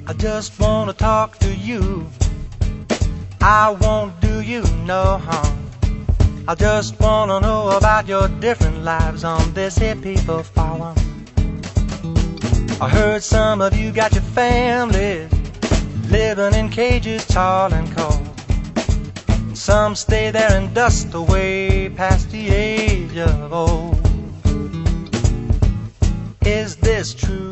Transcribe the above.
I just wanna talk to you. I won't do you no harm. I just wanna know about your different lives on this here people farm. I heard some of you got your families living in cages tall and cold. And some stay there in dust away past the age of old. Is this true?